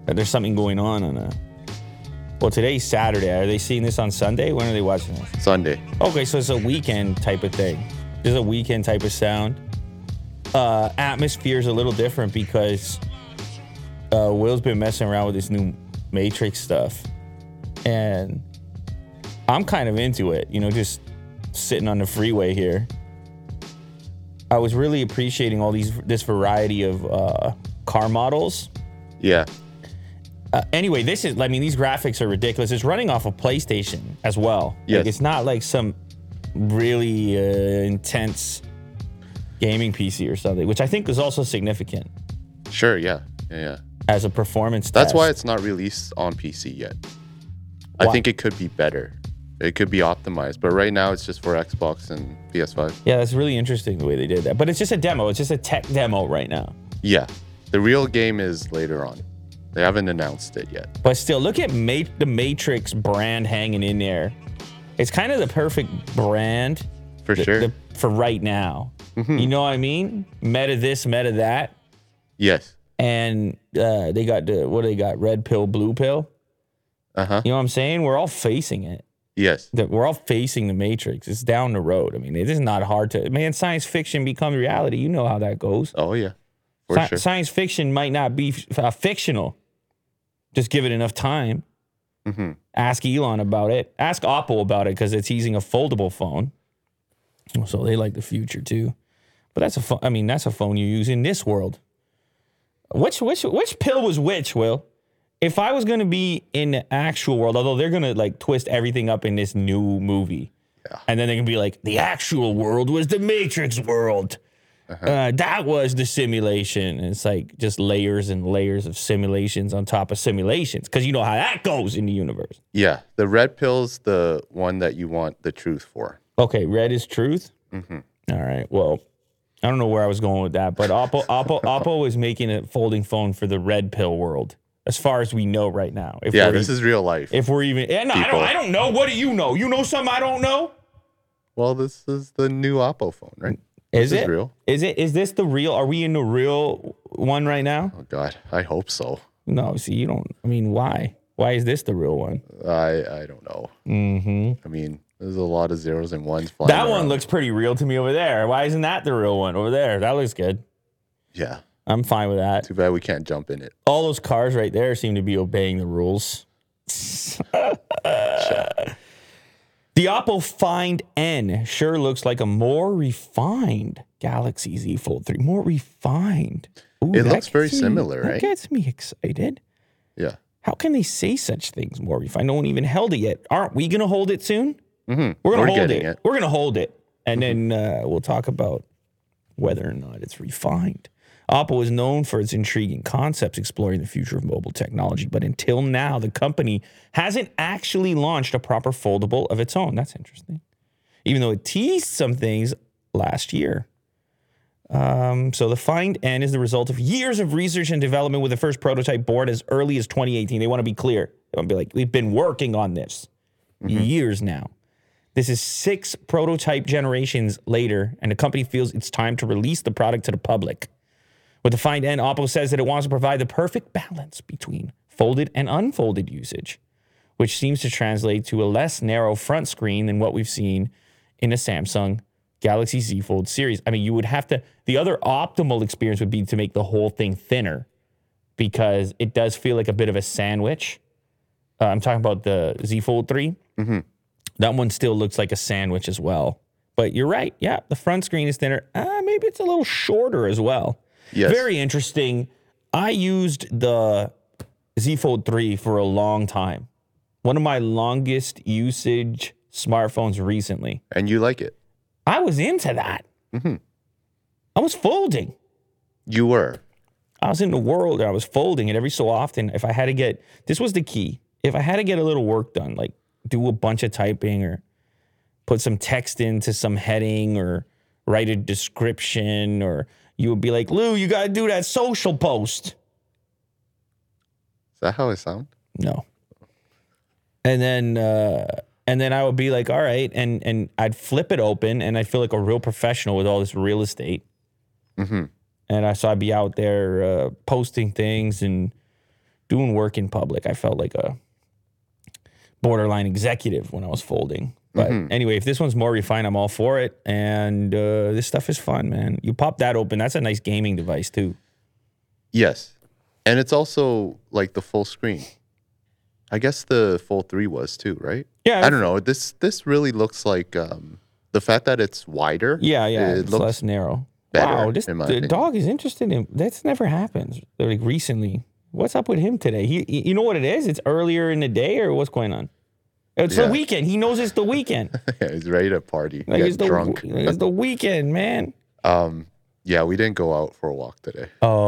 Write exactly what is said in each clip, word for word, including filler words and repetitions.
that there's something going on on a. Well, today's Saturday. Are they seeing this on Sunday? When are they watching this? Sunday. Okay, so it's a weekend type of thing. There's a weekend type of sound. Uh, atmosphere is a little different because uh, Will's been messing around with this new Matrix stuff, and I'm kind of into it. You know, just sitting on the freeway here. I was really appreciating all these this variety of uh, car models. Yeah. Uh, anyway, this is, I mean, these graphics are ridiculous. It's running off a PlayStation as well. Yes. Like, it's not like some really uh, intense gaming P C or something, which I think is also significant. Sure, yeah. Yeah, yeah. As a performance That's test. why it's not released on P C yet. Why? I think it could be better. It could be optimized, but right now it's just for Xbox and P S five. Yeah, that's really interesting the way they did that. But it's just a demo. It's just a tech demo right now. Yeah. The real game is later on. They haven't announced it yet. But still, look at Ma- the Matrix brand hanging in there. It's kind of the perfect brand. For the, sure. the, for right now. Mm-hmm. You know what I mean? Meta this, meta that. Yes. And uh, they got the, what do they got? Red pill, blue pill. Uh-huh. You know what I'm saying? We're all facing it. Yes. That we're all facing the Matrix. It's down the road. I mean, it is not hard to, man, science fiction becomes reality. You know how that goes. Oh, yeah. For Sci- sure. Science fiction might not be uh, fictional. Just give it enough time. Mm-hmm. Ask Elon about it. Ask Oppo about it because it's using a foldable phone. So they like the future too. But that's a phone. I mean, that's a phone you use in this world. Which which which pill was which, Will? If I was going to be in the actual world, although they're going to like twist everything up in this new movie. Yeah. And then they're going to be like, the actual world was the Matrix world. Uh-huh. Uh, that was the simulation. And it's like just layers and layers of simulations on top of simulations. Because you know how that goes in the universe. Yeah. The red pill's the one that you want the truth for. Okay, red is truth? Mm-hmm. All right, well, I don't know where I was going with that. But Oppo, Oppo, Oppo is making a folding phone for the red pill world. As far as we know right now. If Yeah, we're this e- is real life. If we're even... Yeah, no, I don't, I don't know. What do you know? You know something I don't know? Well, this is the new Oppo phone, right? Is this it is real? Is it? Is this the real? Are we in the real one right now? Oh God, I hope so. No, see, you don't. I mean, why? Why is this the real one? I I don't know. Mm-hmm. I mean, there's a lot of zeros and ones flying That one around. looks pretty real to me over there. Why isn't that the real one over there? That looks good. Yeah. I'm fine with that. Too bad we can't jump in it. All those cars right there seem to be obeying the rules. The Oppo Find N sure looks like a more refined Galaxy Z Fold three. More refined. Ooh, It that looks very gets me- similar, that right? gets me excited. Yeah. How can they say such things, more refined? No one even held it yet. Aren't we going to hold it soon? Mm-hmm. We're going to hold getting it. it. We're going to hold it. And then uh, we'll talk about whether or not it's refined. Oppo is known for its intriguing concepts exploring the future of mobile technology, but until now, the company hasn't actually launched a proper foldable of its own. That's interesting. Even though it teased some things last year. Um, so the Find N is the result of years of research and development with the first prototype board as early as twenty eighteen. They want to be clear. They want to be like, we've been working on this mm-hmm. years now. This is six prototype generations later, and the company feels it's time to release the product to the public. With the Find N, Oppo says that it wants to provide the perfect balance between folded and unfolded usage, which seems to translate to a less narrow front screen than what we've seen in the Samsung Galaxy Z Fold series. I mean, you would have to, the other optimal experience would be to make the whole thing thinner because it does feel like a bit of a sandwich. Uh, I'm talking about the Z Fold three. Mm-hmm. That one still looks like a sandwich as well. But you're right. Yeah, the front screen is thinner. Uh, maybe it's a little shorter as well. Yes. Very interesting. I used the Z Fold three for a long time. One of my longest usage smartphones recently. And you like it? I was into that. Mm-hmm. I was folding. You were. I was in the world and I was folding it every so often. If I had to get, this was the key. If I had to get a little work done, like do a bunch of typing or put some text into some heading or write a description, or you would be like, Lou, you got to do that social post. Is that how I sound? No. And then, uh, and then I would be like, all right. And, and I'd flip it open and I'd feel like a real professional with all this real estate. Mm-hmm. And I, so I'd be out there uh, posting things and doing work in public. I felt like a borderline executive when I was folding. But mm-hmm. anyway, if this one's more refined, I'm all for it. And uh, this stuff is fun, man. You pop that open. That's a nice gaming device, too. Yes. And it's also like the full screen. I guess the Fold three was, too, right? Yeah. I don't know. This this really looks like um, the fact that it's wider. Yeah, yeah. It it's looks less narrow. Better, wow, this in my the opinion. dog is interested in... That's never happens. Like, recently. What's up with him today? He, You know what it is? It's earlier in the day, or what's going on? It's yeah. the weekend. He knows it's the weekend. Yeah, he's ready to party. Like get it's the, drunk. It's the weekend, man. Um, yeah, we didn't go out for a walk today.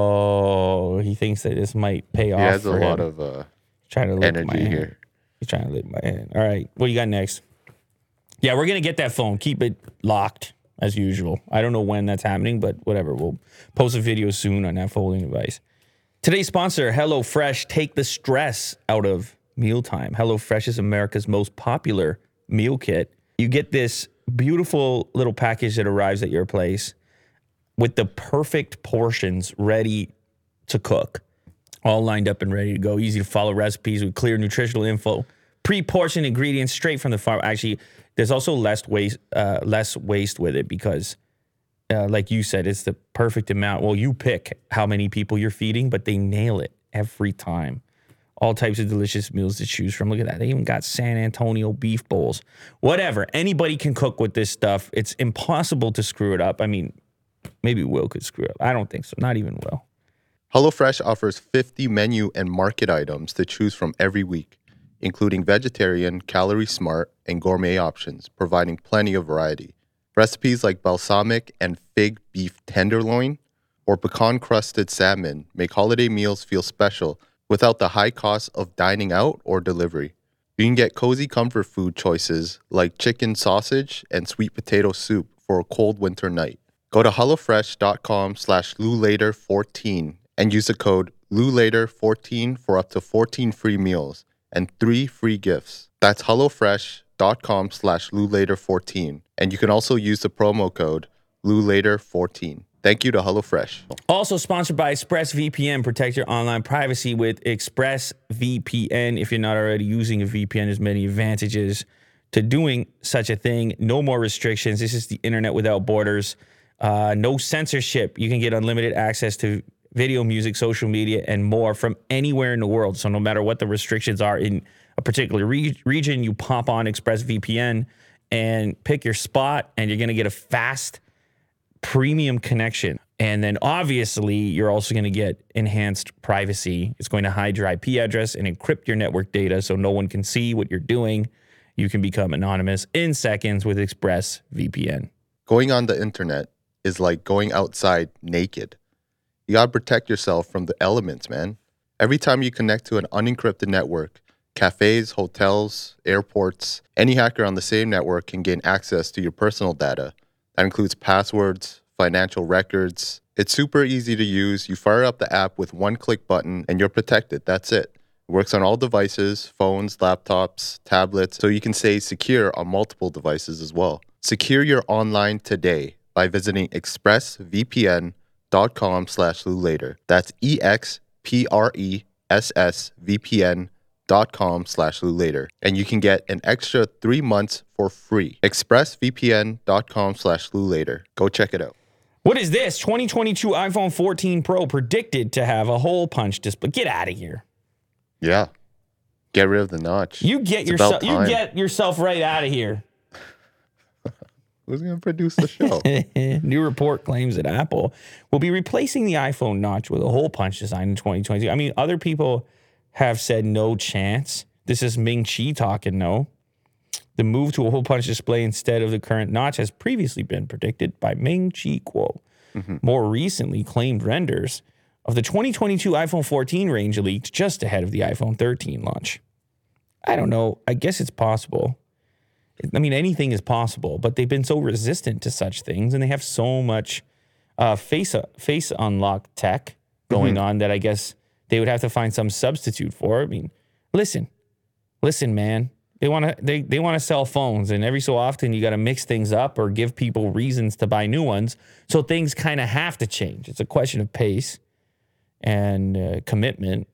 Oh, he thinks that this might pay he off. He has for a him. lot of uh, trying to lick energy my hand. here. He's trying to lick my hand. All right, what do you got next? Yeah, we're gonna get that phone. Keep it locked as usual. I don't know when that's happening, but whatever. We'll post a video soon on that folding device. Today's sponsor, HelloFresh. Take the stress out of mealtime. HelloFresh is America's most popular meal kit. You get this beautiful little package that arrives at your place with the perfect portions ready to cook, all lined up and ready to go. Easy to follow recipes with clear nutritional info, pre-portioned ingredients straight from the farm. Actually, there's also less waste, uh, less waste with it because, uh, like you said, it's the perfect amount. Well, you pick how many people you're feeding, but they nail it every time. All types of delicious meals to choose from. Look at that. They even got San Antonio beef bowls. Whatever. Anybody can cook with this stuff. It's impossible to screw it up. I mean, maybe Will could screw it up. I don't think so. Not even Will. HelloFresh offers fifty menu and market items to choose from every week, including vegetarian, calorie smart, and gourmet options, providing plenty of variety. Recipes like balsamic and fig beef tenderloin or pecan-crusted salmon make holiday meals feel special without the high cost of dining out or delivery. You can get cozy comfort food choices like chicken sausage and sweet potato soup for a cold winter night. Go to HelloFresh.com slash LouLater14 and use the code LouLater fourteen for up to fourteen free meals and three free gifts. That's HelloFresh.com slash LouLater14. And you can also use the promo code LouLater fourteen. Thank you to HelloFresh. Also sponsored by ExpressVPN. Protect your online privacy with ExpressVPN. If you're not already using a V P N, there's many advantages to doing such a thing. No more restrictions. This is the internet without borders. Uh, no censorship. You can get unlimited access to video, music, social media, and more from anywhere in the world. So no matter what the restrictions are in a particular re- region, you pop on ExpressVPN and pick your spot, and you're going to get a fast premium connection. And then obviously you're also going to get enhanced privacy. It's going to hide your I P address and encrypt your network data so no one can see what you're doing. You can become anonymous in seconds with ExpressVPN. Going on the internet is like going outside naked. You got to protect yourself from the elements, man. Every time you connect to an unencrypted network, cafes, hotels, airports, any hacker on the same network can gain access to your personal data. That includes passwords, financial records. It's super easy to use. You fire up the app with one click button and you're protected. That's it. It works on all devices, phones, laptops, tablets, so you can stay secure on multiple devices as well. Secure your online today by visiting expressvpn.com slash LouLater. That's E-X-P-R-E-S-S-V-P-N dot com slash LouLater. And you can get an extra three months for free. expressvpn.com slash LouLater. Go check it out. What is this? twenty twenty-two iPhone fourteen Pro predicted to have a hole punch display. Get out of here. Yeah. Get rid of the notch. You get yourself you get yourself right out of here. Who's going to produce the show? New report claims that Apple will be replacing the iPhone notch with a hole punch design in twenty twenty-two. I mean, other people have said no chance. This is Ming Chi talking, no. The move to a hole punch display instead of the current notch has previously been predicted by Ming Chi Kuo. Mm-hmm. More recently, claimed renders of the twenty twenty-two iPhone fourteen range leaked just ahead of the iPhone thirteen launch. I don't know. I guess it's possible. I mean, anything is possible, but they've been so resistant to such things, and they have so much uh, face uh, face unlock tech going mm-hmm. on that I guess they would have to find some substitute for. I mean, listen, listen, man. They want to they they want to sell phones, and every so often you got to mix things up or give people reasons to buy new ones. So things kind of have to change. It's a question of pace and uh, commitment.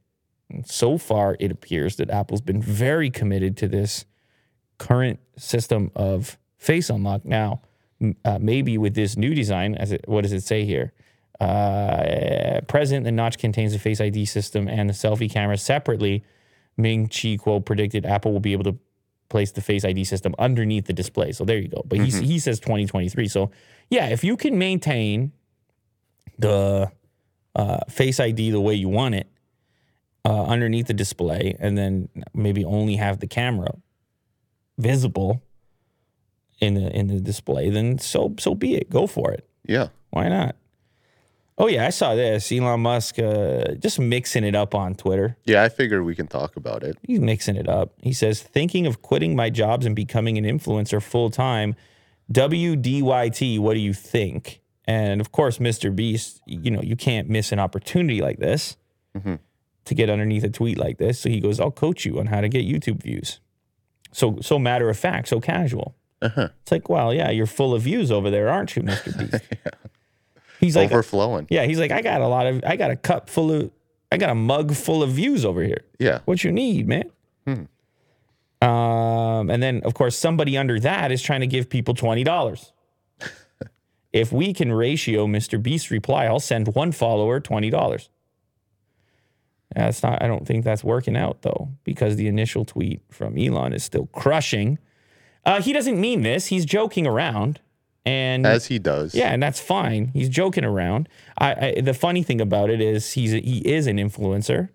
And so far, it appears that Apple's been very committed to this current system of face unlock. Now, uh, maybe with this new design, as it, what does it say here? Uh, present, the notch contains the Face I D system and the selfie camera separately. Ming Chi Kuo predicted Apple will be able to place the Face I D system underneath the display. So there you go. But mm-hmm. he, he says twenty twenty-three. So yeah, if you can maintain the uh, Face I D the way you want it uh, underneath the display, and then maybe only have the camera visible in the in the display, then so so be it. Go for it. Yeah. Why not? Oh, yeah, I saw this. Elon Musk uh, just mixing it up on Twitter. Yeah, I figured we can talk about it. He's mixing it up. He says, thinking of quitting my jobs and becoming an influencer full-time. W D Y T, what do you think? And, of course, Mister Beast, you know, you can't miss an opportunity like this mm-hmm. to get underneath a tweet like this. So he goes, I'll coach you on how to get YouTube views. So, so matter of fact, so casual. Uh-huh. It's like, well, yeah, you're full of views over there, aren't you, Mister Beast? Yeah. He's like overflowing. Yeah, he's like, I got a lot of, I got a cup full of, I got a mug full of views over here. Yeah. What you need, man? Hmm. Um, and then, of course, somebody under that is trying to give people twenty dollars. If we can ratio Mister Beast's reply, I'll send one follower twenty dollars. Yeah, that's not, I don't think that's working out, though, because the initial tweet from Elon is still crushing. Uh, he doesn't mean this. He's joking around. And as he does. Yeah, and that's fine. He's joking around. I, I the funny thing about it is he's a, he is an influencer.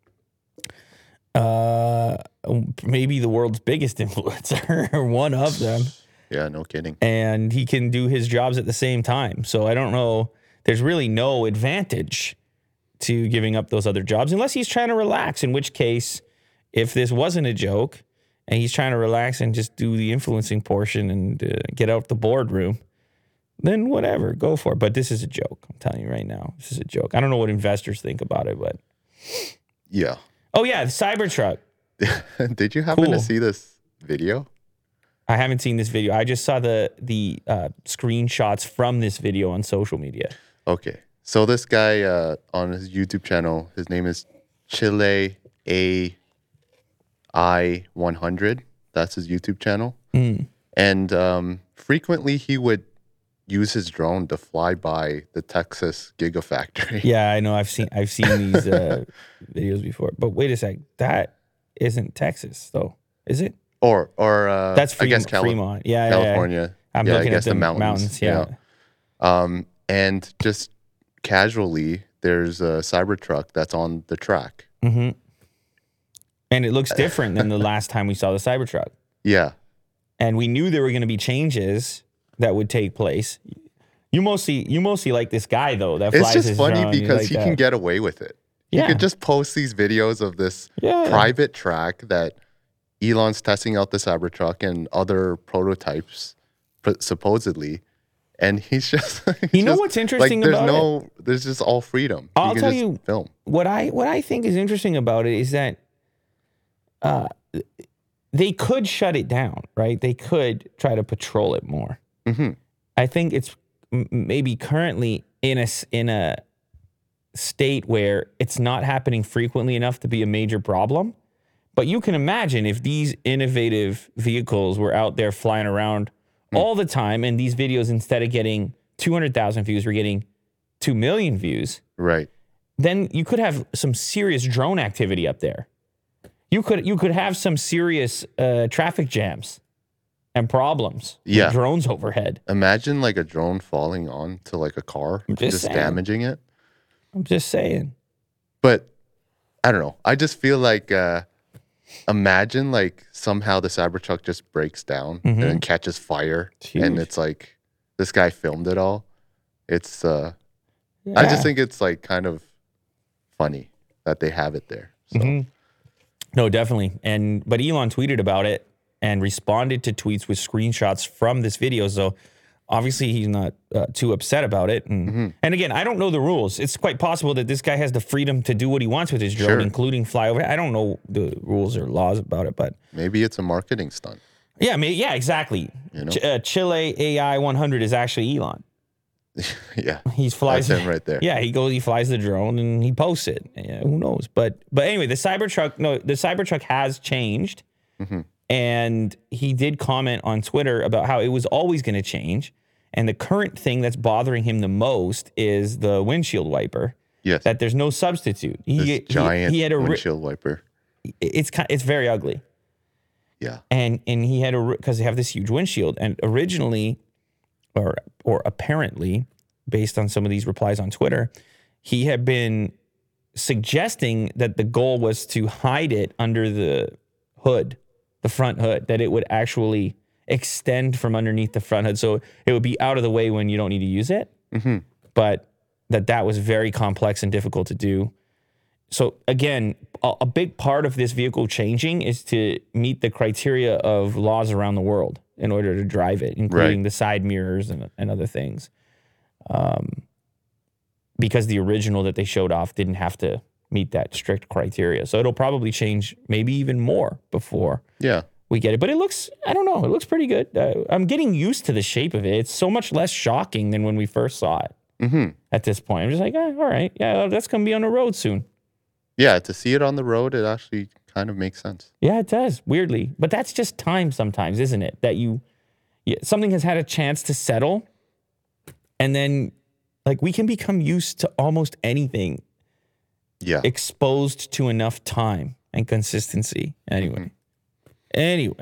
Uh, maybe the world's biggest influencer, or one of them. Yeah, no kidding. And he can do his jobs at the same time. So I don't know. There's really no advantage to giving up those other jobs unless he's trying to relax, in which case, if this wasn't a joke and he's trying to relax and just do the influencing portion and uh, get out the boardroom, then whatever, go for it. But this is a joke. I'm telling you right now, this is a joke. I don't know what investors think about it, but yeah. Oh yeah, the Cybertruck. Did you happen cool. to see this video? I haven't seen this video. I just saw the the uh, screenshots from this video on social media. Okay, so this guy uh, on his YouTube channel, his name is Chile A I one hundred. That's his YouTube channel, mm. and um, frequently he would use his drone to fly by the Texas Gigafactory. Yeah, I know. I've seen I've seen these uh, videos before. But wait a sec, that isn't Texas, though, is it? Or or uh, that's Fremont. I guess Cali- Fremont. Yeah, California. Yeah, yeah. I'm yeah, looking I guess at the, the mountains. mountains yeah. yeah. Um, and just casually, there's a Cybertruck that's on the track. Mm-hmm. And it looks different than the last time we saw the Cybertruck. Yeah. And we knew there were going to be changes that would take place. You mostly, you mostly like this guy though. That flies it's just his funny drone. because like he that. can get away with it. Yeah. He could just post these videos of this yeah. private track that Elon's testing out the Cybertruck and other prototypes, supposedly, and he's just. He's you know just, what's interesting like, there's about no, it? There's just all freedom. I'll you can tell just you film. what I what I think is interesting about it is that, uh, they could shut it down, right? They could try to patrol it more. Mm-hmm. I think it's m- maybe currently in a in a state where it's not happening frequently enough to be a major problem. But you can imagine if these innovative vehicles were out there flying around mm. all the time, and these videos, instead of getting two hundred thousand views, were getting two million views. Right. Then you could have some serious drone activity up there. You could you could have some serious uh, traffic jams and problems yeah. with drones overhead. Imagine like a drone falling on to like a car, I'm just, just saying. damaging it. I'm just saying. But I don't know. I just feel like uh, imagine like somehow the Cybertruck just breaks down mm-hmm. and then catches fire, it's and it's like this guy filmed it all. It's uh, yeah. I just think it's like kind of funny that they have it there. So. Mm-hmm. No, definitely. And but Elon tweeted about it and responded to tweets with screenshots from this video. So obviously he's not uh, too upset about it. And, mm-hmm. and again, I don't know the rules. It's quite possible that this guy has the freedom to do what he wants with his drone, sure. including fly over. I don't know the rules or laws about it, but maybe it's a marketing stunt. Yeah, maybe, yeah, exactly. You know? Ch- uh, Chile A I one hundred is actually Elon. Yeah. He flies That's him right there. Yeah, he goes, he flies the drone and he posts it. Yeah, who knows? But but anyway, the Cybertruck, no, the Cybertruck has changed. Mm-hmm. And he did comment on Twitter about how it was always going to change. And the current thing that's bothering him the most is the windshield wiper. Yes. That there's no substitute. He, this he, giant he had a windshield wiper. It's it's very ugly. Yeah. And and he had a because they have this huge windshield. And originally, or or apparently, based on some of these replies on Twitter, he had been suggesting that the goal was to hide it under the hood, the front hood, that it would actually extend from underneath the front hood. So it would be out of the way when you don't need to use it. Mm-hmm. But that that was very complex and difficult to do. So again, a, a big part of this vehicle changing is to meet the criteria of laws around the world in order to drive it, including right. the side mirrors and, and other things. Um, because the original that they showed off didn't have to meet that strict criteria. So it'll probably change maybe even more before yeah. we get it. But it looks, I don't know, it looks pretty good. Uh, I'm getting used to the shape of it. It's so much less shocking than when we first saw it mm-hmm. at this point. I'm just like, eh, all right, yeah, that's going to be on the road soon. Yeah, to see it on the road, it actually kind of makes sense. Yeah, it does, weirdly. But that's just time sometimes, isn't it? That you, yeah, something has had a chance to settle, and then, like, we can become used to almost anything yeah. exposed to enough time and consistency. Anyway. Mm-hmm. Anyway.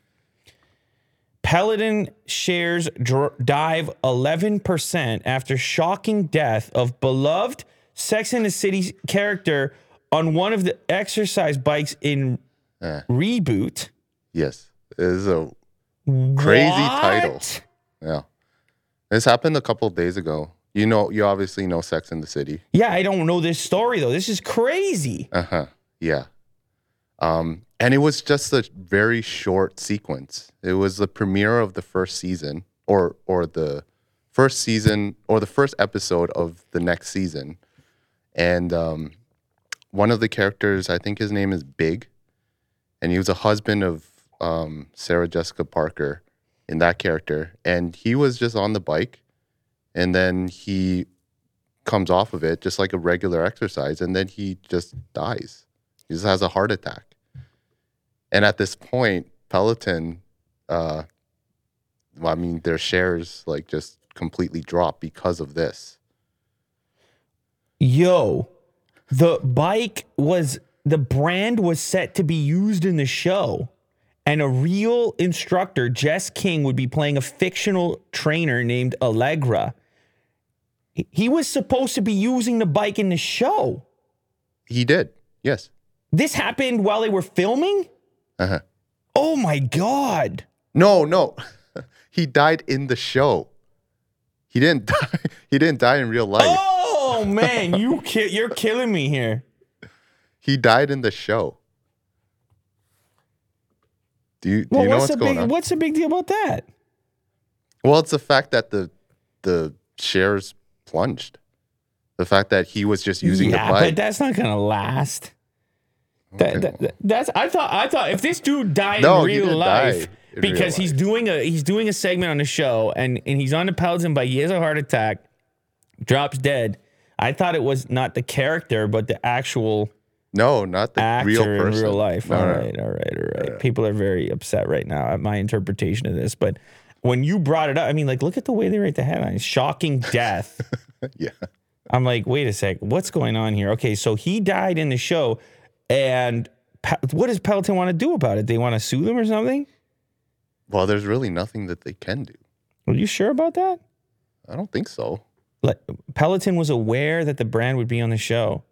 Peloton shares dr- dive eleven percent after shocking death of beloved Sex and the City character on one of the exercise bikes in uh, Reboot. Yes. It is a crazy what? title. Yeah. This happened a couple of days ago. You know, you obviously know Sex and the City. Yeah, I don't know this story, though. This is crazy. Uh-huh. Yeah. Um, and it was just a very short sequence. It was the premiere of the first season, or or the first season, or the first episode of the next season. And um, one of the characters, I think his name is Big, and he was a husband of um, Sarah Jessica Parker in that character. And he was just on the bike, and then he comes off of it just like a regular exercise, and then he just dies. He just has a heart attack. And at this point, Peloton, uh, well, I mean, their shares like just completely drop because of this. Yo, the bike was, the brand was set to be used in the show. And a real instructor, Jess King, would be playing a fictional trainer named Allegra. He was supposed to be using the bike in the show. He did, yes. This happened while they were filming? Uh-huh. Oh, my God. No, no. He died in the show. He didn't die. He didn't die in real life. Oh, man, you ki- you're killing me here. He died in the show. Do you, do well, you know what's, what's going big, on? What's the big deal about that? Well, it's the fact that the the shares plunged. The fact that he was just using yeah, the bike. but that's not gonna last. Okay. That, that, that's I thought I thought if this dude died no, in real life in because real he's life. doing a he's doing a segment on the show and, and he's on the Peloton bike, he has a heart attack, drops dead. I thought it was not the character, but the actual No, not the actor real person. in real life. No, all no. right, all right, all right. Yeah. People are very upset right now at my interpretation of this. But when you brought it up, I mean, like, look at the way they write the headline. Shocking death. Yeah. I'm like, wait a sec. What's going on here? Okay, so he died in the show. And Pe- what does Peloton want to do about it? They want to sue them or something? Well, there's really nothing that they can do. Are you sure about that? I don't think so. Like, Peloton was aware that the brand would be on the show.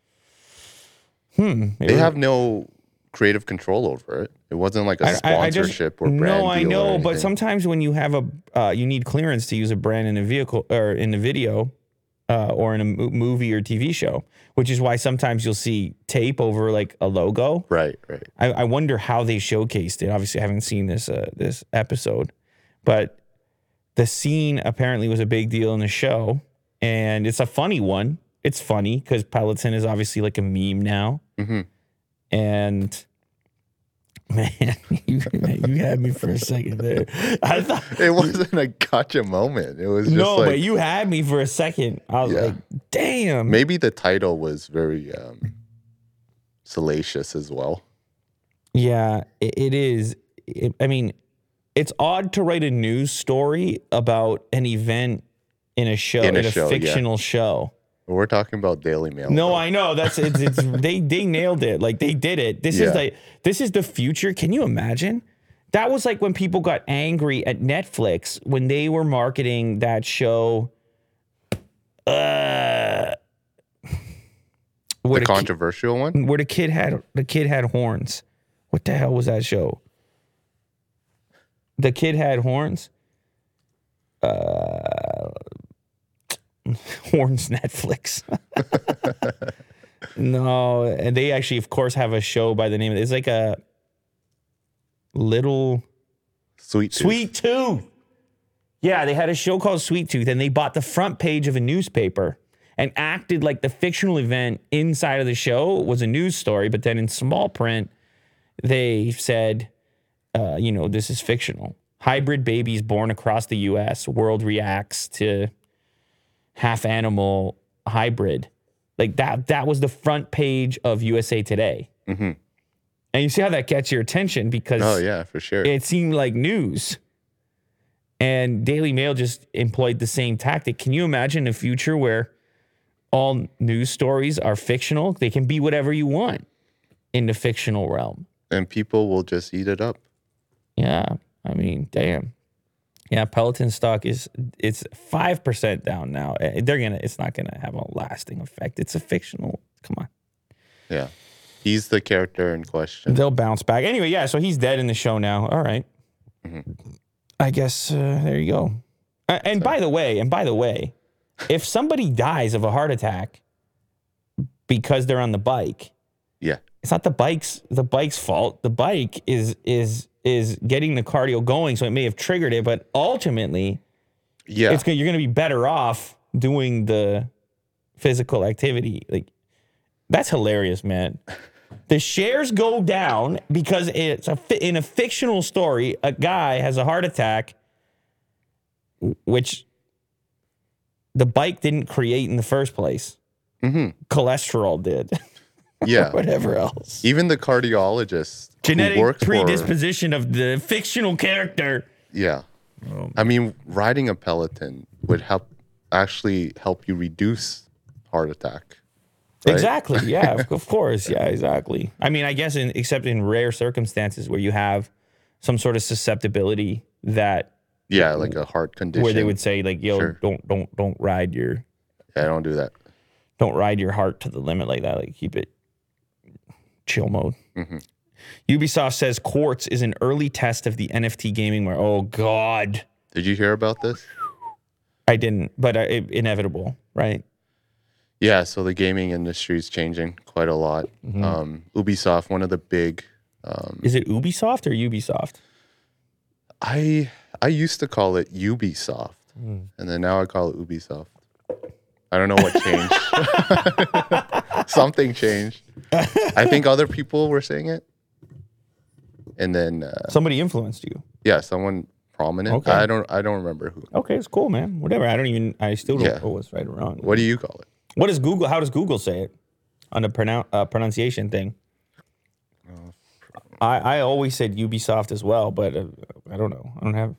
Hmm. They have no creative control over it. It wasn't like a I- I- I just- sponsorship or brand No, I deal or know, but anything. sometimes when you have a, uh, you need clearance to use a brand in a vehicle or in a video uh, or in a mo- movie or T V show, which is why sometimes you'll see tape over like a logo. Right, right. I, I wonder how they showcased it. Obviously, I haven't seen this uh, this episode, but the scene apparently was a big deal in the show, and it's a funny one. It's funny because Peloton is obviously like a meme now, Mm-hmm. and Man, you, you had me for a second there. I thought It wasn't a gotcha moment. It was just no, like but you had me for a second. I was Yeah. like, damn. maybe the title was very um, salacious as well. Yeah, it, it is. It, I mean, it's odd to write a news story about an event in a show, In in a a, show, yeah. fictional show. We're talking about Daily Mail. No, though. I know that's it's, it's they they nailed it. Like they did it. This Yeah. is like this is the future. Can you imagine? That was like when people got angry at Netflix when they were marketing that show. Uh, where the ki- controversial one. where the kid had the kid had horns. What the hell was that show? The kid had horns. Uh, horns Netflix. No, and they actually, of course, have a show by the name of it's like a little Sweet Tooth. Sweet Tooth. Yeah, they had a show called Sweet Tooth, and they bought the front page of a newspaper and acted like the fictional event inside of the show was a news story, but then in small print, they said, uh, you know, this is fictional. Hybrid babies born across the U S. World reacts to half animal hybrid. Like that, that was the front page of U S A Today. Mm-hmm. And you see how that gets your attention because Oh yeah, for sure. it seemed like news. And Daily Mail just employed the same tactic. Can you imagine a future where all news stories are fictional? They can be whatever you want in the fictional realm. And people will just eat it up. Yeah. I mean, damn. Yeah, Peloton stock is it's five percent down now. Eh, They're gonna it's not gonna have a lasting effect. It's a fictional. Come on. Yeah. He's the character in question. They'll bounce back. Anyway, yeah, so he's dead in the show now. All right. Mm-hmm. I guess uh, there you go. Uh, and by the way, and by the way, if somebody dies of a heart attack because they're on the bike, Yeah. it's not the bike's the bike's fault. The bike is is is getting the cardio going, so it may have triggered it, but ultimately, Yeah. it's gonna, you're going to be better off doing the physical activity. Like that's hilarious, man. The shares go down because it's a fi- in a fictional story. A guy has a heart attack, which the bike didn't create in the first place. Mm-hmm. Cholesterol did. Yeah. Whatever else. Even the cardiologist who Genetic works for predisposition of the fictional character. Yeah. Oh, I mean, riding a Peloton would help actually help you reduce heart attack. Right? Exactly. Yeah, of- of course. Yeah, exactly. I mean, I guess in except in rare circumstances where you have some sort of susceptibility that Yeah, like a heart condition. where they would say like, yo, Sure. don't don't don't ride your Yeah, I don't do that. don't ride your heart to the limit like that. Like keep it chill mode. Mm-hmm. Ubisoft says Quartz is an early test of the N F T gaming where oh god. Did you hear about this? I didn't, but uh, it, inevitable, right? Yeah, so the gaming industry is changing quite a lot. Mm-hmm. Um, Ubisoft, one of the big. Um, Is it Ubisoft or Ubisoft? I I used to call it Ubisoft, Mm. and then now I call it Ubisoft. I don't know what changed. Something changed. I think other people were saying it, and then uh, Somebody influenced you. yeah, someone prominent. Okay. I don't I don't remember who. Okay, it's cool, man. Whatever. I don't even. I still don't Yeah. know what's right or wrong. What do you call it? What does Google? How does Google say it on the pronoun, uh, pronunciation thing? I, I always said Ubisoft as well, but uh, I don't know. I don't have.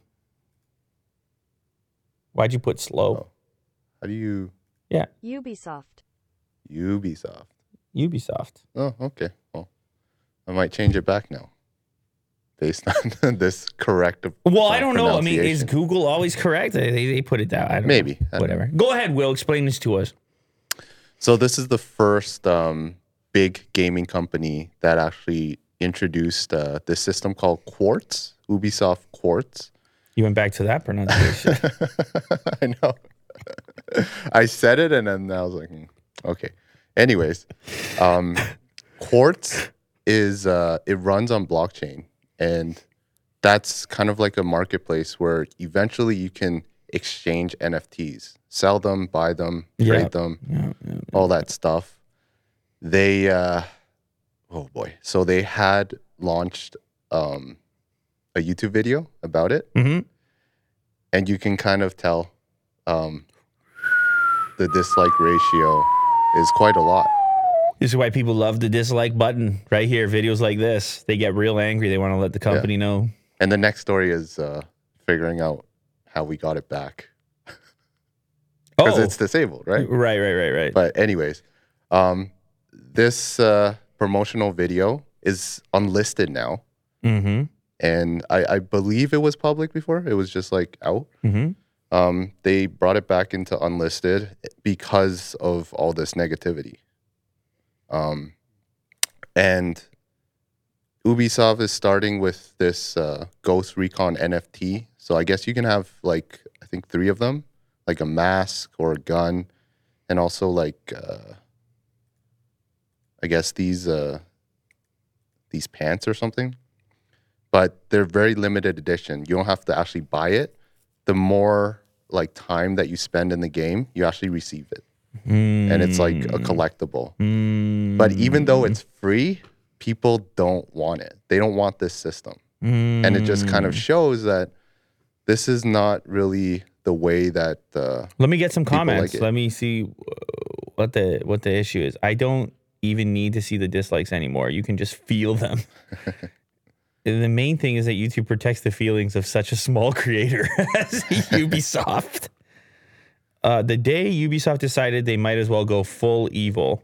Why'd you put slow? Oh. How do you Yeah, Ubisoft. Ubisoft? Ubisoft. Oh, okay. Well, I might change it back now, based on this correct. Well, uh, I don't know. I mean, is pronunciation. Google always correct? They, they, they put it down. I don't Maybe. know. I don't Whatever. Go ahead, Will. Explain this to us. So this is the first um, big gaming company that actually introduced uh, this system called Quartz, Ubisoft Quartz. You went back to that pronunciation. I know. I said it and then I was like, hmm, okay. Anyways, um, Quartz is uh, it runs on blockchain, and that's kind of like a marketplace where eventually you can exchange N F Ts, sell them, buy them, Yeah. trade them, yeah, yeah. all that stuff. They, uh, oh boy, so they had launched um, a YouTube video about it, Mm-hmm. and you can kind of tell um, the dislike ratio is quite a lot. This is why people love the dislike button right here. Videos like this, they get real angry. They want to let the company yeah. know. And the next story is uh, figuring out how we got it back. Because oh. it's disabled, right? Right, right, right, right. But anyways, um, this uh, promotional video is unlisted now. Mm-hmm. And I, I believe it was public before. It was just like out. Mm-hmm. Um, they brought it back into unlisted because of all this negativity. Um, and Ubisoft is starting with this uh, Ghost Recon N F T. So I guess you can have like, I think three of them, like a mask or a gun, and also like, uh, I guess these uh, these pants or something. But they're very limited edition. You don't have to actually buy it. The more like time that you spend in the game, you actually receive it. Mm. And it's like a collectible. Mm. But even though it's free, people don't want it. They don't want this system. Mm. And it just kind of shows that this is not really the way that uh, Let me get some comments. Like Let me see what the what the issue is. I don't even need to see the dislikes anymore. You can just feel them. The main thing is that YouTube protects the feelings of such a small creator as Ubisoft. Uh, the day Ubisoft decided they might as well go full evil.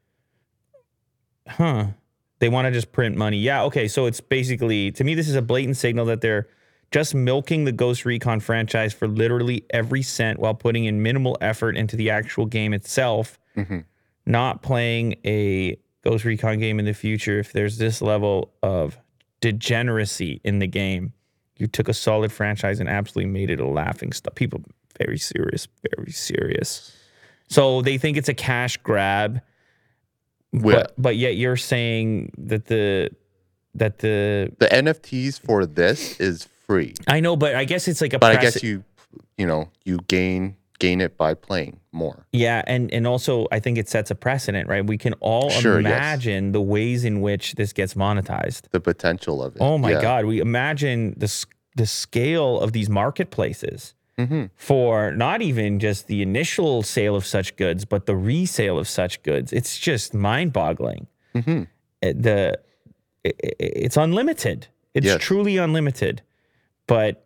Huh. They want to just print money. Yeah, okay, so it's basically, to me, this is a blatant signal that they're just milking the Ghost Recon franchise for literally every cent while putting in minimal effort into the actual game itself. Mm-hmm. Not playing a Ghost Recon game in the future if there's this level of degeneracy in the game. You took a solid franchise and absolutely made it a laughing stock. People very serious, very serious. So they think it's a cash grab, well, but, but yet you're saying that the that the the N F Ts for this is free. I know, but I guess it's like a. But I guess you you know you gain gain it by playing more. Yeah, and and also I think it sets a precedent, right? We can all sure, imagine yes. the ways in which this gets monetized. The potential of it. Oh my yeah. God, we imagine the the scale of these marketplaces mm-hmm. for not even just the initial sale of such goods, but the resale of such goods. It's just mind-boggling. Mm-hmm. It, the it, it's unlimited. It's yes. truly unlimited, but.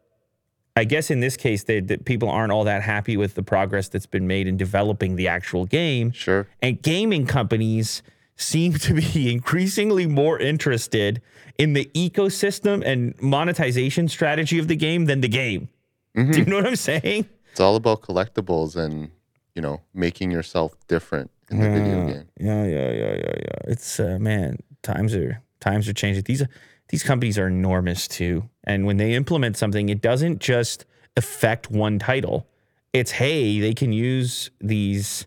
I guess in this case, they, that people aren't all that happy with the progress that's been made in developing the actual game. Sure. And gaming companies seem to be increasingly more interested in the ecosystem and monetization strategy of the game than the game. Mm-hmm. Do you know what I'm saying? It's all about collectibles and, you know, making yourself different in the yeah, video game. Yeah, yeah, yeah, yeah, yeah. It's, uh, man, times are times are changing. These are... These companies are enormous too. And when they implement something, it doesn't just affect one title. It's, hey, they can use these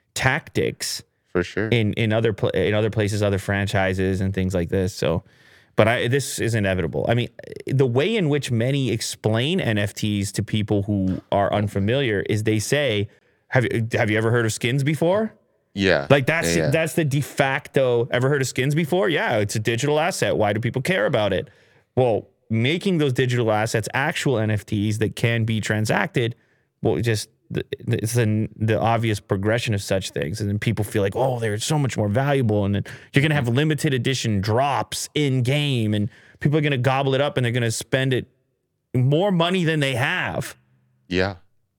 tactics for sure in, in other pl- in other places, other franchises and things like this. So, but I, this is inevitable. I mean, the way in which many explain N F Ts to people who are unfamiliar is they say, have you, have you ever heard of skins before? Yeah. Like that's yeah, yeah. that's the de facto. Ever heard of skins before? Yeah, it's a digital asset. Why do people care about it? Well, making those digital assets actual N F Ts that can be transacted, well, just it's the, the obvious progression of such things. And then people feel like, oh, they're so much more valuable. And then you're going to have limited edition drops in game and people are going to gobble it up and they're going to spend it more money than they have. Yeah.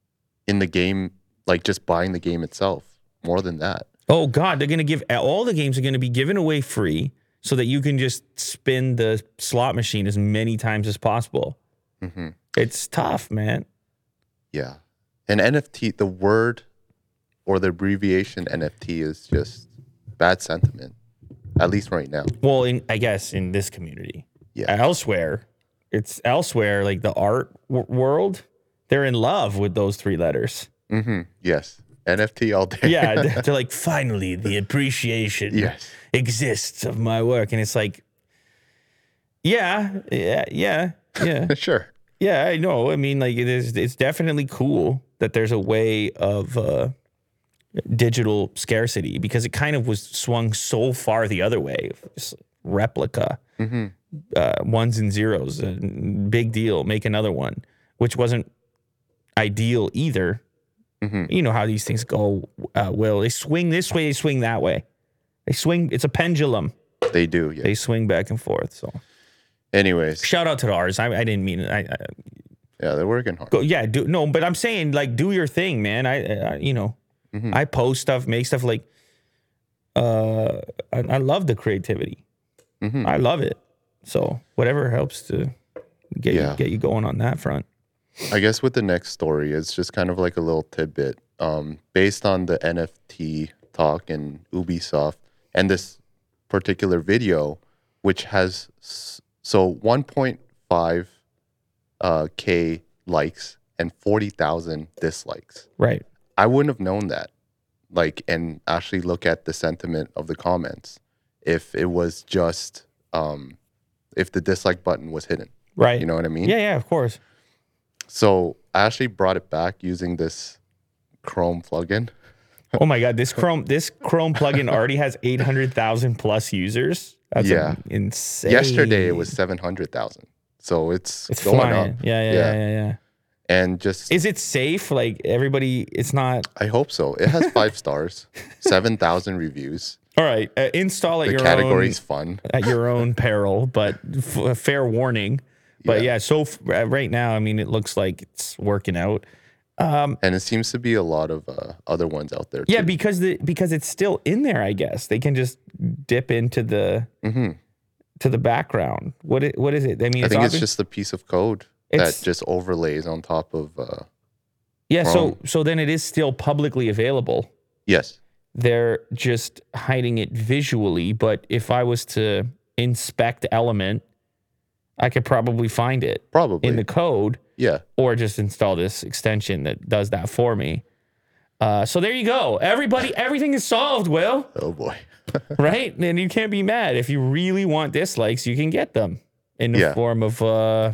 In the game, like just buying the game itself. More than that. Oh, God. They're going to give all the games are going to be given away free so that you can just spin the slot machine as many times as possible. Mm-hmm. It's tough, man. Yeah. And N F T, the word or the abbreviation N F T is just bad sentiment, at least right now. Well, in, I guess in this community. Yeah. Elsewhere, it's elsewhere, like the art w- world, they're in love with those three letters. Mm-hmm. Yes. N F T all day. Yeah, they're like, finally, the appreciation yes. exists of my work. And it's like, yeah, yeah, yeah, yeah. Sure. Yeah, I know. I mean, like, it is, it's definitely cool that there's a way of uh, digital scarcity because it kind of was swung so far the other way. Just replica. Mm-hmm. uh, ones and zeros. Uh, big deal. Make another one, which wasn't ideal either. Mm-hmm. You know how these things go, uh, Will. They swing this way, they swing that way. They swing. It's a pendulum. They do, yeah. They swing back and forth. So, anyways, shout out to the artists. I, I didn't mean it. I, I, yeah, they're working hard. go, yeah, do no, but I'm saying like do your thing, man. I, I you know, Mm-hmm. I post stuff, make stuff like. Uh, I, I love the creativity. Mm-hmm. I love it. So whatever helps to get Yeah. you, get you going on that front. I guess with the next story, it's just kind of like a little tidbit. Um, based on the N F T talk in Ubisoft and this particular video, which has s- so one point five uh, K likes and forty thousand dislikes. Right. I wouldn't have known that. Like, and actually look at the sentiment of the comments if it was just, um, if the dislike button was hidden. Right. You know what I mean? Yeah, yeah, of course. So I actually brought it back using this Chrome plugin. Oh my God, this Chrome this Chrome plugin already has eight hundred thousand plus users. That's Yeah. a- insane. Yesterday it was seven hundred thousand. So it's, It's going flying. up. Yeah, yeah, yeah, yeah, yeah. And just, Is it safe? Like everybody, it's not. I hope so. It has five stars, seven thousand reviews. All right, uh, install at The your category's own fun. at your own peril, but f- fair warning. But Yeah. yeah, so f- uh, right now, I mean, it looks like it's working out. And it seems to be a lot of uh, other ones out there, Yeah, too. because the because it's still in there. I guess they can just dip into the Mhm. to the background. What it, what is it? I mean, I it's think it's obvi- just a piece of code It's- that just overlays on top of, uh, yeah. So Chrome. so then it is still publicly available. yes. They're just hiding it visually. But if I was to inspect Element, I could probably find it Probably. in the code, yeah. or just install this extension that does that for me. Uh, so there you go. Everybody, everything is solved, Will. Oh, boy. Right? And you can't be mad. If you really want dislikes, you can get them in the Yeah. form of, uh,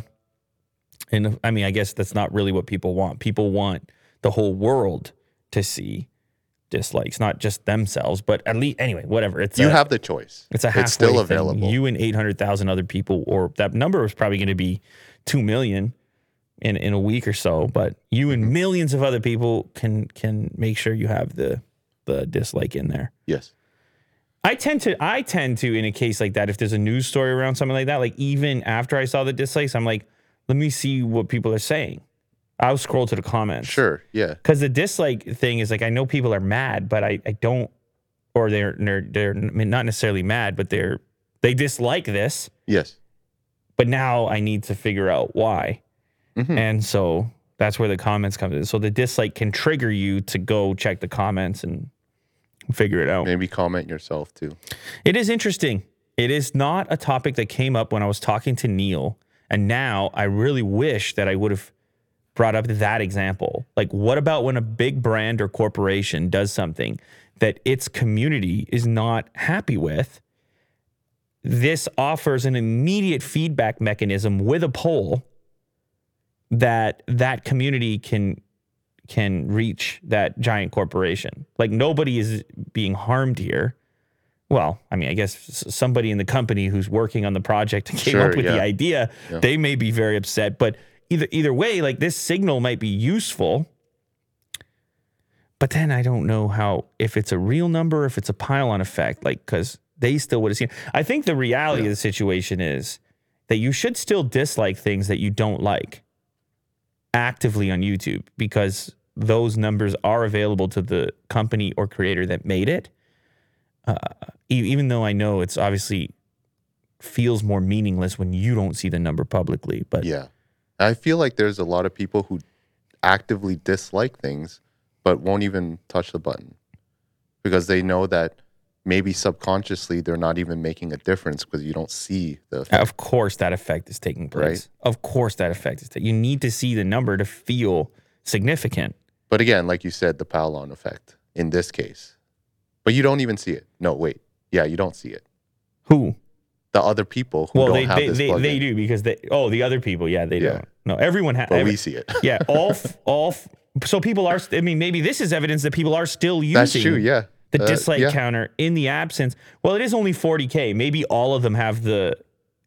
in the, I mean, I guess that's not really what people want. People want the whole world to see dislikes, not just themselves, but at least, anyway, whatever. It's You a, have the choice. it's a halfway It's still thing. available. You and eight hundred thousand other people, or that number is probably going to be two million in, in a week or so, but you and millions of other people can, can make sure you have the, the dislike in there. Yes. I tend to, I tend to, in a case like that, if there's a news story around something like that, like even after I saw the dislikes, I'm like, let me see what people are saying. I'll scroll to the comments. Sure. Yeah. Because the dislike thing is like, I know people are mad, but I, I don't, or they're, they're, they're not necessarily mad, but they're, they dislike this, Yes. but now I need to figure out why. Mhm. And so that's where the comments come in. So the dislike can trigger you to go check the comments and figure it out. Maybe comment yourself, too. It is interesting. It is not a topic that came up when I was talking to Neil. And now I really wish that I would have brought up that example. Like, what about when a big brand or corporation does something that its community is not happy with? This offers an immediate feedback mechanism with a poll that that community can can reach that giant corporation. Like, nobody is being harmed here. Well, I mean, I guess s- somebody in the company who's working on the project and came Sure, up with yeah. the idea, Yeah. they may be very upset. But either either way, like, this signal might be useful. But then I don't know how, if it's a real number, if it's a pile-on effect, like, because they still would have seen. I think the reality Yeah. of the situation is that you should still dislike things that you don't like actively on YouTube, because those numbers are available to the company or creator that made it. Uh, e- even though I know it's obviously feels more meaningless when you don't see the number publicly, but Yeah. I feel like there's a lot of people who actively dislike things but won't even touch the button because they know that maybe subconsciously they're not even making a difference because you don't see the effect. of course that effect is taking place. Right. Of course that effect is taking. You need to see the number to feel significant. But again, like you said, the Pavlov effect in this case. But you don't even see it. No, wait. Yeah, you don't see it. Who? The other people who Well, don't they have they this they, plugin. they do, because they oh the other people, yeah, they Yeah. don't. No, everyone has. But we see it. Yeah, all f- all. F- so people are. st- I mean, maybe this is evidence that people are still using. That's true, yeah. The Uh, dislike yeah. counter in the absence. Well, it is only forty K. Maybe all of them have the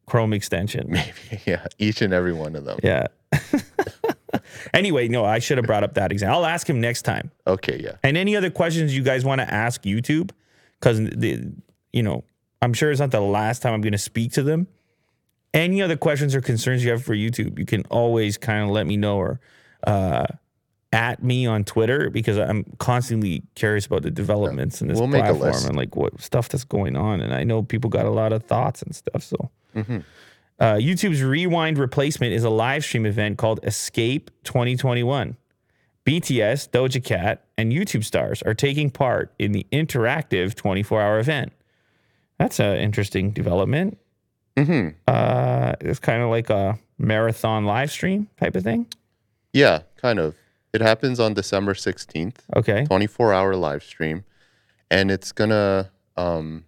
Chrome extension. Maybe, yeah, each and every one of them. Yeah. Anyway, no, I should have brought up that example. I'll ask him next time. Okay, yeah. And any other questions you guys want to ask YouTube, because the you know I'm sure it's not the last time I'm going to speak to them. Any other questions or concerns you have for YouTube, you can always kind of let me know or uh, at me on Twitter, because I'm constantly curious about the developments yeah. in this we'll platform and like what stuff that's going on. And I know people got a lot of thoughts and stuff. So mm-hmm. uh, YouTube's Rewind replacement is a live stream event called Escape twenty twenty-one. B T S, Doja Cat, and YouTube stars are taking part in the interactive twenty-four hour event. That's an interesting development. Mm-hmm. Uh, it's kind of like a marathon live stream type of thing. Yeah, kind of. It happens on December sixteenth. Okay. twenty-four hour live stream. And it's going to... Um,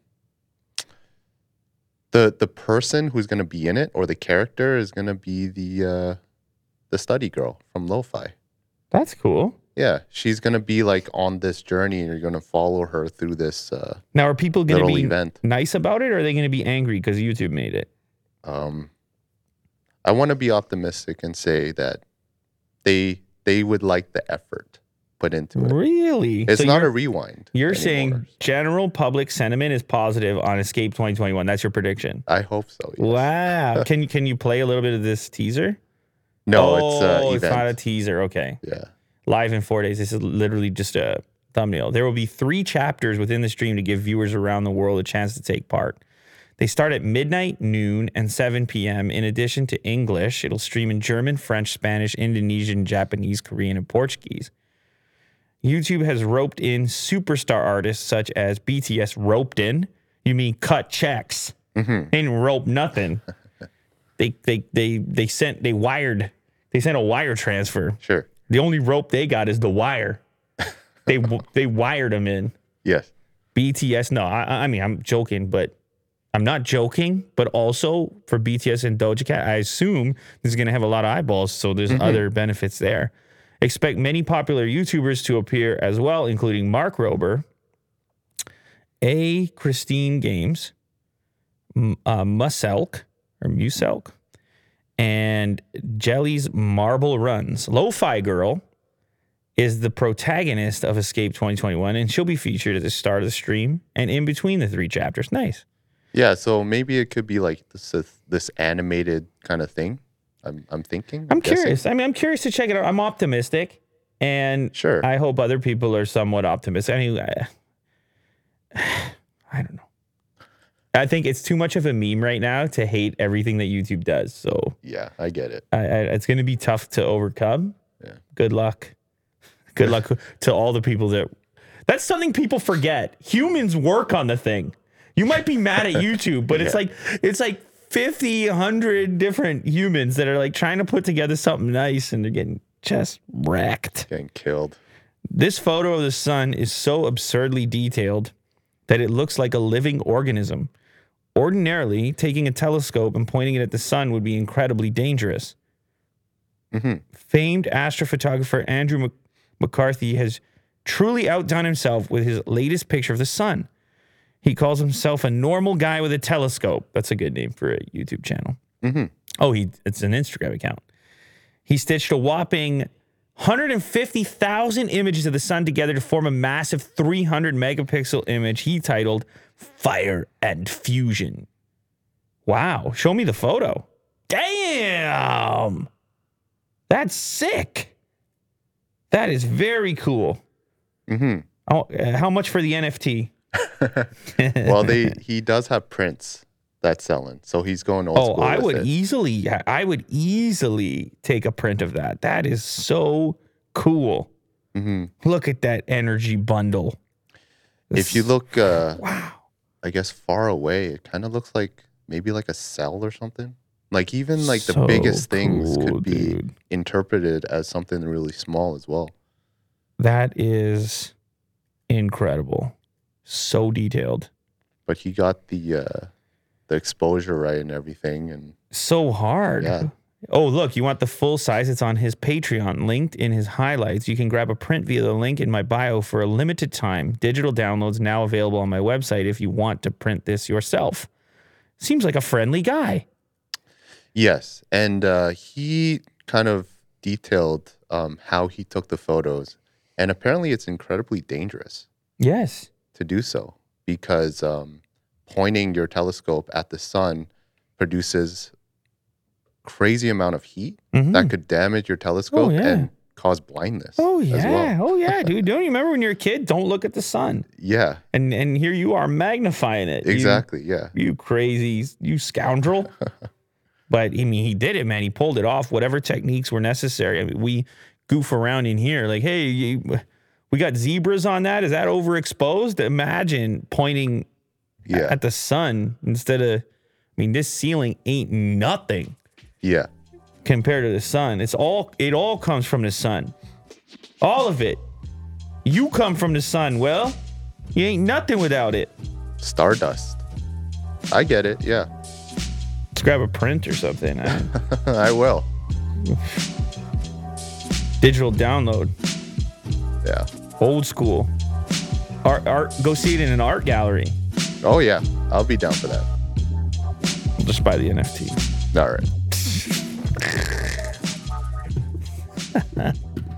the the person who's going to be in it, or the character, is going to be the uh, the study girl from Lo-Fi. That's cool. Yeah, she's going to be like on this journey, and you're going to follow her through this uh, Now, are people going to be event. nice about it, or are they going to be angry because YouTube made it? Um, I want to be optimistic and say that they they would like the effort put into it. Really? It's So not you're- a rewind. You're anymore. saying general public sentiment is positive on Escape twenty twenty-one. That's your prediction. I hope so. Yes. Wow. Can you can you play a little bit of this teaser? No, oh, it's uh, it's event. not a teaser. Okay. Yeah. Live in four days. This is literally just a thumbnail. There will be three chapters within the stream to give viewers around the world a chance to take part. They start at midnight, noon, and seven p.m. In addition to English, it'll stream in German, French, Spanish, Indonesian, Japanese, Korean, and Portuguese. YouTube has roped in superstar artists such as B T S. Roped in? You mean cut checks? Mm-hmm. They didn't rope nothing. they they they they sent they wired they sent a wire transfer. Sure. The only rope they got is the wire. They they wired them in. Yes. B T S. No, I, I mean I'm joking, but I'm not joking. But also for B T S and Doja Cat, I assume this is going to have a lot of eyeballs. So there's Mm-hmm. other benefits there. Expect many popular YouTubers to appear as well, including Mark Rober, A. Christine Games, M- uh, Muselk or Muselk, and Jelly's Marble Runs. Lo-Fi Girl is the protagonist of Escape twenty twenty-one, and she'll be featured at the start of the stream and in between the three chapters. Nice. Yeah, so maybe it could be like this uh, this animated kind of thing. I'm I'm thinking. I'm guessing. curious. I mean, I'm curious to check it out. I'm optimistic, and Sure. I hope other people are somewhat optimistic. I mean, I, I don't know. I think it's too much of a meme right now to hate everything that YouTube does. So Yeah, I get it. I, I, it's going to be tough to overcome. Yeah. Good luck. Good luck to all the people that. That's something people forget. Humans work on the thing. You might be mad at YouTube, but it's Yeah. like it's like fifty, one hundred different humans that are like trying to put together something nice, and they're getting just wrecked. Getting killed. This photo of the sun is so absurdly detailed that it looks like a living organism. Ordinarily, taking a telescope and pointing it at the sun would be incredibly dangerous. Mm-hmm. Famed astrophotographer Andrew Mc- McCarthy has truly outdone himself with his latest picture of the sun. He calls himself a normal guy with a telescope. That's a good name for a YouTube channel. Mm-hmm. Oh, he it's an Instagram account. He stitched a whopping one hundred fifty thousand images of the sun together to form a massive three hundred megapixel image he titled Fire and Fusion. Wow. Show me the photo. Damn. That's sick. That is very cool. Mm-hmm. Oh, uh, how much for the N F T? Well, they he does have prints that's selling, so he's going old Oh, school. I with would it. easily, I would easily take a print of that. That is so cool. Mm-hmm. Look at that energy bundle. If you look, uh, Wow. I guess far away, it kind of looks like maybe like a cell or something. Like even like the So biggest things cool, could be dude. interpreted as something really small as well. That is incredible. So detailed. But he got the uh, the exposure right and everything, and So hard. Yeah. Oh, look, you want the full size? It's on his Patreon, linked in his highlights. You can grab a print via the link in my bio for a limited time. Digital downloads now available on my website if you want to print this yourself. Seems like a friendly guy. Yes, and uh, he kind of detailed um, how he took the photos, and apparently it's incredibly dangerous Yes. to do so because um, pointing your telescope at the sun produces crazy amount of heat Mhm. that could damage your telescope yeah. and cause blindness Oh as yeah. well. Oh yeah, dude. Don't you remember when you're a kid? Don't look at the sun. Yeah, And and here you are magnifying it. You- exactly. Yeah. You, crazy, you scoundrel. But I mean, he did it, man. He pulled it off. Whatever techniques were necessary. I mean, we goof around in here like, hey, you, we got zebras on that. Is that overexposed? Imagine pointing Yeah. at the sun instead of. I mean, this ceiling ain't nothing Yeah. compared to the sun. It's all. It all comes from the sun. All of it. You come from the sun. Well, you ain't nothing without it. Stardust. I get it. Yeah. Let's grab a print or something. I- I will. digital download. Yeah. Old school. Art, art. Go see it in an art gallery. Oh, yeah. I'll be down for that. We'll just buy the N F T. All right.